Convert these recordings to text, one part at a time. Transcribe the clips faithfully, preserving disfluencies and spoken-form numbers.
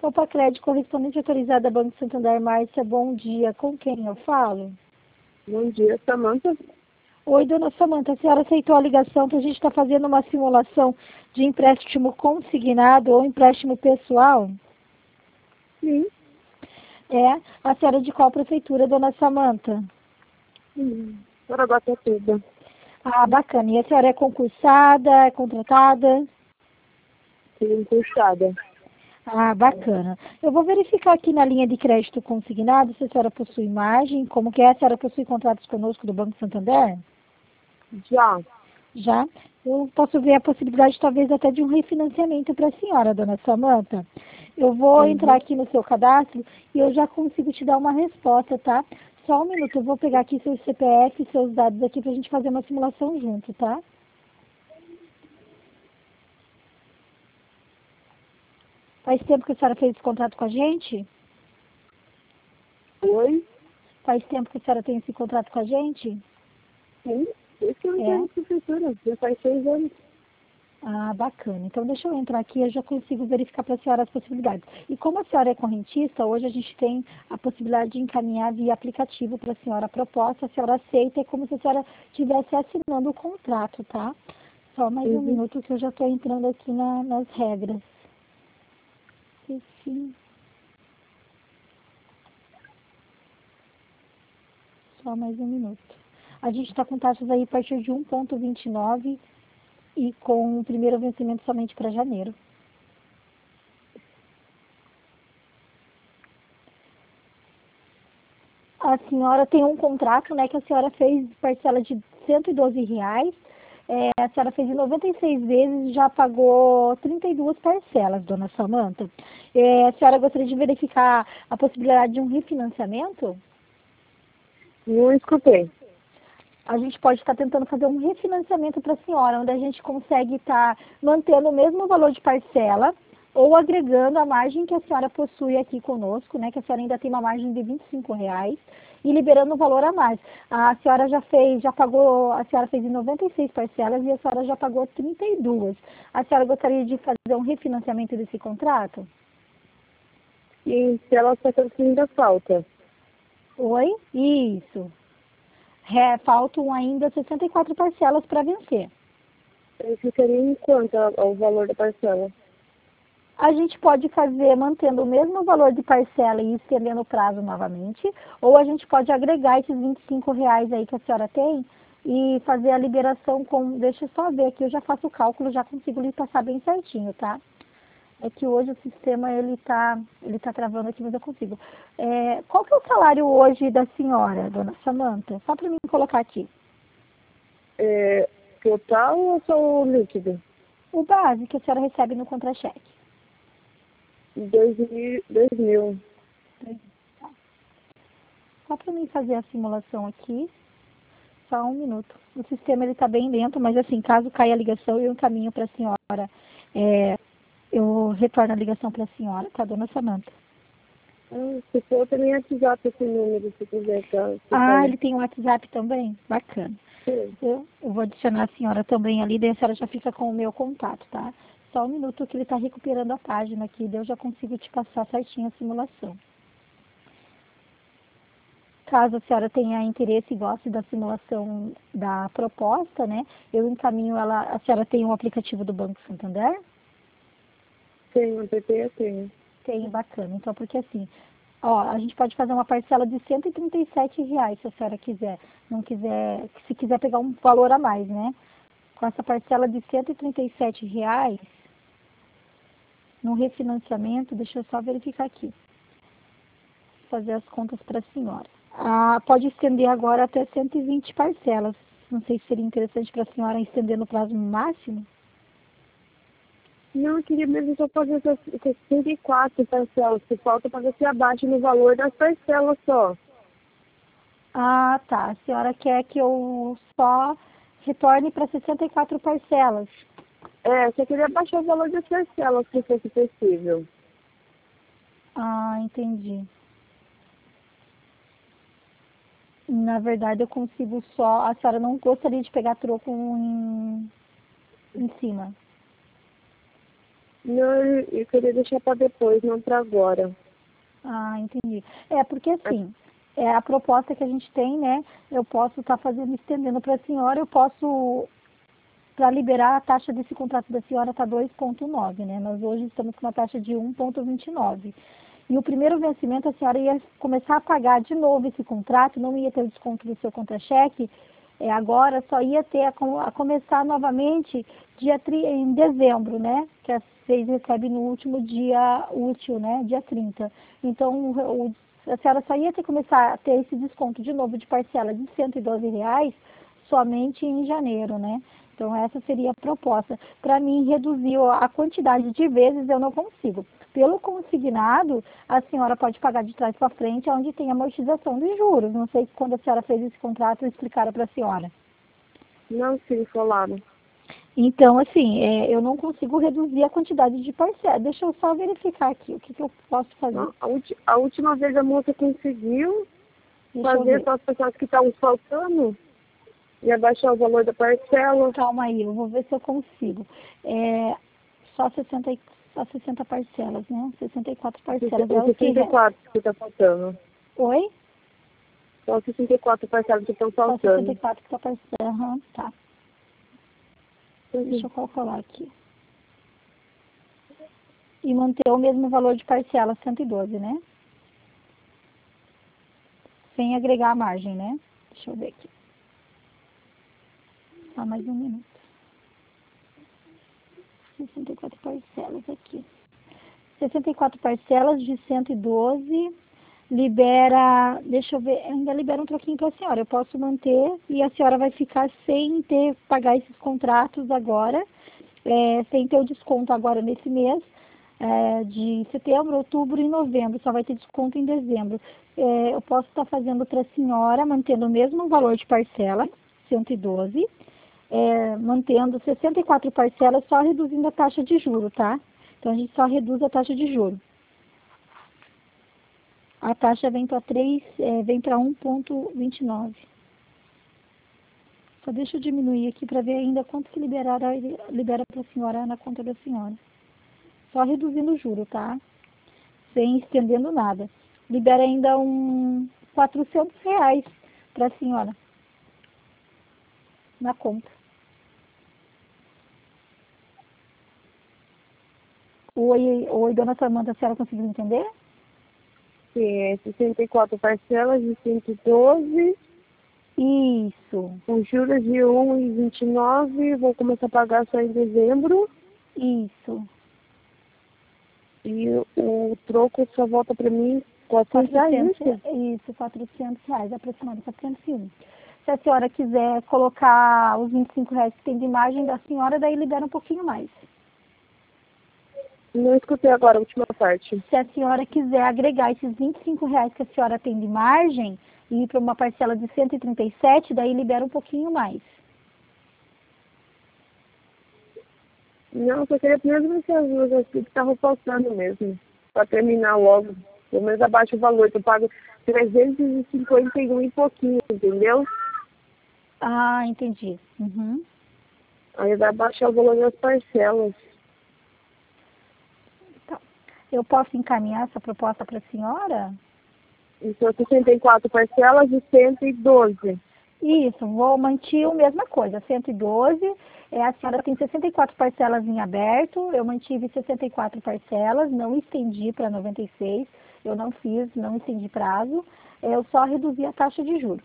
Opa, Crédito, correspondente autorizada Banco Santander, Márcia, bom dia. Com quem eu falo? Bom dia, Samanta. Oi, dona Samanta, a senhora aceitou a ligação para a gente estar fazendo uma simulação de empréstimo consignado ou empréstimo pessoal? Sim. É, a senhora é de qual prefeitura, dona Samanta? Sim. Guaraguatatuba. Ah, bacana. E a senhora é concursada, é contratada? Sim, puxada. Ah, bacana. Eu vou verificar aqui na linha de crédito consignado se a senhora possui margem, como que é, a senhora possui contratos conosco do Banco Santander? Já. Já? Eu posso ver a possibilidade talvez até de um refinanciamento para a senhora, dona Samanta. Eu vou Uhum. entrar aqui no seu cadastro e eu já consigo te dar uma resposta, tá? Só um minuto, eu vou pegar aqui seu C P F e seus dados aqui para a gente fazer uma simulação junto, tá? Faz tempo que a senhora fez esse contrato com a gente? Oi? Faz tempo que a senhora tem esse contrato com a gente? Sim. Esse que eu É? entrei na prefeitura. Já faz seis anos. Ah, bacana. Então, deixa eu entrar aqui, eu já consigo verificar para a senhora as possibilidades. E como a senhora é correntista, hoje a gente tem a possibilidade de encaminhar via aplicativo para a senhora a proposta, a senhora aceita, é como se a senhora estivesse assinando o contrato, tá? Só mais um Uhum. minuto que eu já estou entrando aqui na- nas regras. Sim. Só mais um minuto. A gente está com taxas aí a partir de um vírgula vinte e nove e com o primeiro vencimento somente para janeiro. A senhora tem um contrato, né, que a senhora fez parcela de cento e doze reais. É, a senhora fez em noventa e seis vezes e já pagou trinta e duas parcelas, dona Samanta. É, a senhora gostaria de verificar a possibilidade de um refinanciamento? Não escutei. A gente pode estar tentando fazer um refinanciamento para a senhora, onde a gente consegue estar mantendo o mesmo valor de parcela ou agregando a margem que a senhora possui aqui conosco, né, que a senhora ainda tem uma margem de vinte e cinco reais e liberando o valor a mais. A senhora já fez, já pagou, a senhora fez em noventa e seis parcelas e a senhora já pagou trinta e duas. A senhora gostaria de fazer um refinanciamento desse contrato? E se ela está que ainda falta? Oi? Isso. É, faltam ainda sessenta e quatro parcelas para vencer. Eu ficaria em quanto ao valor da parcela? A gente pode fazer mantendo o mesmo valor de parcela e estendendo o prazo novamente, ou a gente pode agregar esses vinte e cinco reais aí que a senhora tem e fazer a liberação com, deixa eu só ver aqui, eu já faço o cálculo, já consigo lhe passar bem certinho, tá? É que hoje o sistema, ele tá, ele tá travando aqui, mas eu consigo. É, qual que é o salário hoje da senhora, dona Samanta? Só para mim colocar aqui. É, total ou só o líquido? O base que a senhora recebe no contra-cheque. Dois mil. Dois mil. Só para mim fazer a simulação aqui. Só um minuto. O sistema ele está bem lento, mas assim, caso caia a ligação, eu encaminho para a senhora. É, eu retorno a ligação para a senhora, tá, dona Samanta? Ah, se for, também WhatsApp esse número, se quiser, tá? Se Ah, falar. ele tem um WhatsApp também? Bacana. Sim. Eu, eu vou adicionar a senhora também ali, daí a senhora já fica com o meu contato, tá? Só um minuto que ele está recuperando a página aqui, daí eu já consigo te passar certinho a simulação. Caso a senhora tenha interesse e goste da simulação da proposta, né? Eu encaminho ela. A senhora tem um aplicativo do Banco Santander? Tem, o P P eu tenho. Tem, bacana. Então, porque assim, ó, a gente pode fazer uma parcela de cento e trinta e sete reais, se a senhora quiser. Não quiser, se quiser pegar um valor a mais, né? Com essa parcela de cento e trinta e sete reais, no refinanciamento, deixa eu só verificar aqui. Fazer as contas para a senhora. Ah, pode estender agora até cento e vinte parcelas. Não sei se seria interessante para a senhora estender no prazo máximo. Não, eu queria mesmo só fazer essas sessenta e quatro parcelas, que falta para ver se abaixa no valor das parcelas só. Ah, tá. A senhora quer que eu só retorne para sessenta e quatro parcelas. É, só queria baixar o valor das parcelas, se fosse possível. Ah, entendi. Na verdade, eu consigo só. A senhora não gostaria de pegar troco em, em cima. Não, eu eu queria deixar para depois, não para agora. Ah, entendi. É, porque assim, é a proposta que a gente tem, né? Eu posso estar fazendo, estendendo para a senhora, eu posso, para liberar a taxa desse contrato da senhora está dois vírgula nove, né? Nós hoje estamos com uma taxa de um vírgula vinte e nove. E o primeiro vencimento, a senhora ia começar a pagar de novo esse contrato, não ia ter o desconto do seu contra-cheque, é, agora só ia ter a, com- a começar novamente dia, tri- em dezembro, né? Que vocês recebem no último dia útil, né? Dia trinta. Então, o, o- a senhora só ia ter que começar a ter esse desconto de novo de parcela de cento e doze reais somente em janeiro, né? Então, essa seria a proposta. Para mim, reduzir a quantidade de vezes eu não consigo. Pelo consignado, a senhora pode pagar de trás para frente, onde tem amortização de juros. Não sei se quando a senhora fez esse contrato, explicaram para a senhora. Não, sim, falaram. Então, assim, é, eu não consigo reduzir a quantidade de parcela. Deixa eu só verificar aqui o que, que eu posso fazer. Não, a, ulti- a última vez a moça conseguiu Deixa eu fazer ver. só as pessoas que estavam faltando e abaixar o valor da parcela. Calma aí, eu vou ver se eu consigo. É, só sessenta, e- só sessenta parcelas, né? sessenta e quatro parcelas é Os o que... sessenta e re- quatro que está faltando. Oi? Só os sessenta e quatro parcelas que estão Só sessenta e faltando. quatro que está parcela. Aham, tá. Deixa Uhum. eu calcular aqui. E manter o mesmo valor de parcela, cento e doze, né? Sem agregar a margem, né? Deixa eu ver aqui. Só mais um minuto. sessenta e quatro parcelas aqui. sessenta e quatro parcelas de cento e doze. Libera, deixa eu ver, ainda libera um troquinho para a senhora. Eu posso manter e a senhora vai ficar sem ter, pagar esses contratos agora, é, sem ter o desconto agora nesse mês, é, de setembro, outubro e novembro, só vai ter desconto em dezembro. É, eu posso estar fazendo para a senhora, mantendo o mesmo valor de parcela, cento e doze, é, mantendo sessenta e quatro parcelas, só reduzindo a taxa de juro, tá? Então, a gente só reduz a taxa de juro. A taxa vem para três, é, vem para um vírgula vinte e nove. Só deixa eu diminuir aqui para ver ainda quanto que liberar, libera para a senhora na conta da senhora. Só reduzindo o juro, tá? Sem estendendo nada. Libera ainda um quatrocentos reais para a senhora na conta. Oi, oi, dona Samanta, a senhora conseguiu entender? Que é sessenta e quatro parcelas de cento e doze, Isso, com juros de um vírgula vinte e nove, vou começar a pagar só em dezembro, isso. e o, o troco só volta para mim quatrocentos reais, quatrocentos, isso? isso, quatrocentos reais, aproximadamente quatrocentos e um. Se a senhora quiser colocar os vinte e cinco reais que tem de margem da senhora, daí libera um pouquinho mais. Não escutei agora a última parte. Se a senhora quiser agregar esses vinte e cinco reais que a senhora tem de margem e ir para uma parcela de cento e trinta e sete, daí libera um pouquinho mais. Não, só queria mesmo essas duas aqui que estavam faltando mesmo, para terminar logo. Pelo menos abaixo o valor, que eu pago trezentos e cinquenta e um e pouquinho, entendeu? Ah, entendi. Uhum. Aí vai baixar o valor das parcelas. Tá. Eu posso encaminhar essa proposta para a senhora? Então, sessenta e quatro parcelas de cento e doze. Isso, vou manter a mesma coisa, cento e doze, é, a senhora tem sessenta e quatro parcelas em aberto, eu mantive sessenta e quatro parcelas, não estendi para noventa e seis, eu não fiz, não estendi prazo, é, eu só reduzi a taxa de juros.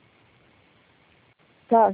Tá.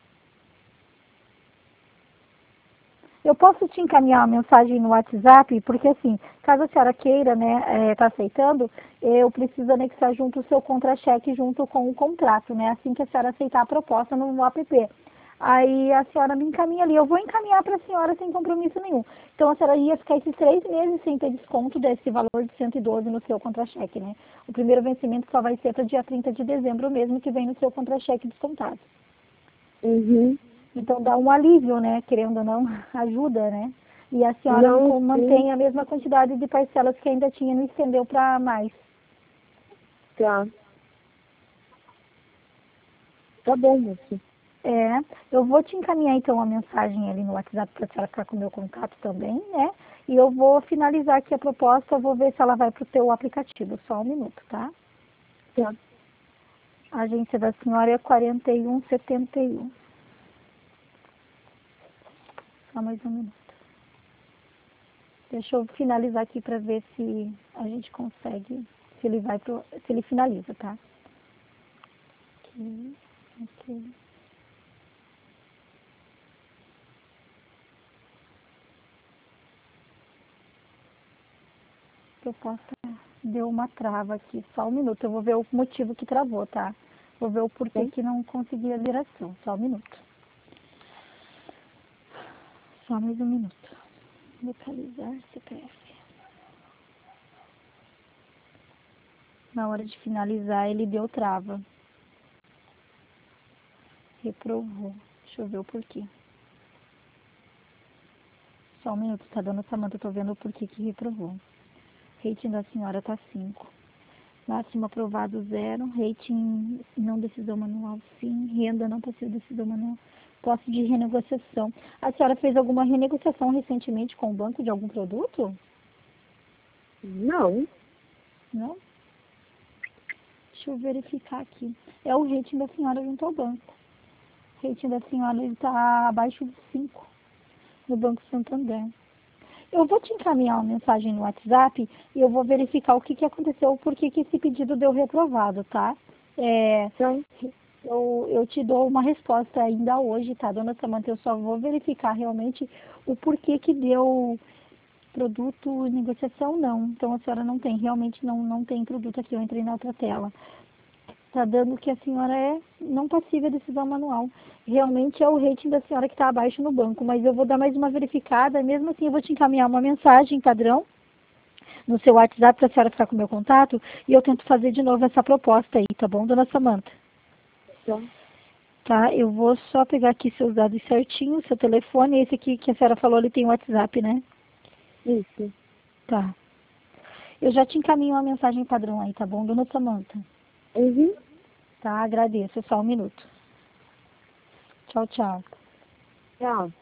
Eu posso te encaminhar uma mensagem no WhatsApp, porque assim, caso a senhora queira, né, está aceitando, eu preciso anexar junto o seu contra-cheque junto com o contrato, né, assim que a senhora aceitar a proposta no app. Aí a senhora me encaminha ali, eu vou encaminhar para a senhora sem compromisso nenhum. Então a senhora ia ficar esses três meses sem ter desconto desse valor de cento e doze no seu contra-cheque, né. O primeiro vencimento só vai ser para dia trinta de dezembro mesmo, que vem no seu contra-cheque descontado. Uhum. Então dá um alívio, né? Querendo ou não, ajuda, né? E a senhora Não, sim. mantém a mesma quantidade de parcelas que ainda tinha, não estendeu para mais. Tá. Tá bom, moça. É, eu vou te encaminhar então uma mensagem ali no WhatsApp para a senhora ficar com o meu contato também, né? E eu vou finalizar aqui a proposta, eu vou ver se ela vai para o teu aplicativo. Só um minuto, tá? Tá. A agência da senhora é quarenta e um setenta e um. Só mais um minuto. Deixa eu finalizar aqui para ver se a gente consegue, se ele vai pro, se ele finaliza, tá? Aqui, aqui. Proposta deu uma trava aqui, só um minuto. Eu vou ver o motivo que travou, tá? Vou ver o porquê que não consegui a liberação. Só um minuto. Só mais um minuto. Localizar C P F. Na hora de finalizar, ele deu trava. Reprovou. Deixa eu ver o porquê. Só um minuto, tá dando Samanta, eu tô vendo o porquê que reprovou. Rating da senhora tá cinco. Máximo aprovado zero. Rating não decisão manual sim. Renda não possível decisão manual. Posse de renegociação. A senhora fez alguma renegociação recentemente com o banco de algum produto? Não. Não? Deixa eu verificar aqui. É o rating da senhora junto ao banco. O rating da senhora está abaixo de cinco no Banco Santander. Eu vou te encaminhar uma mensagem no WhatsApp e eu vou verificar o que, que aconteceu, por que esse pedido deu reprovado, tá? É, Então, eu, eu te dou uma resposta ainda hoje, tá, dona Samanta? Eu só vou verificar realmente o porquê que deu produto em negociação, não. Então a senhora não tem, realmente não, não tem produto aqui, eu entrei na outra tela. Está dando que a senhora é não passível de decisão manual. Realmente é o rating da senhora que está abaixo no banco, mas eu vou dar mais uma verificada, mesmo assim eu vou te encaminhar uma mensagem padrão no seu WhatsApp para a senhora ficar com o meu contato e eu tento fazer de novo essa proposta aí, tá bom, dona Samanta? tá. Tá, eu vou só pegar aqui seus dados certinhos, seu telefone, esse aqui que a senhora falou, ele tem WhatsApp, né? Isso. Tá. Eu já te encaminho uma mensagem padrão aí, tá bom, dona Samanta? Uhum. Tá, agradeço, só um minuto. Tchau, tchau. Tchau.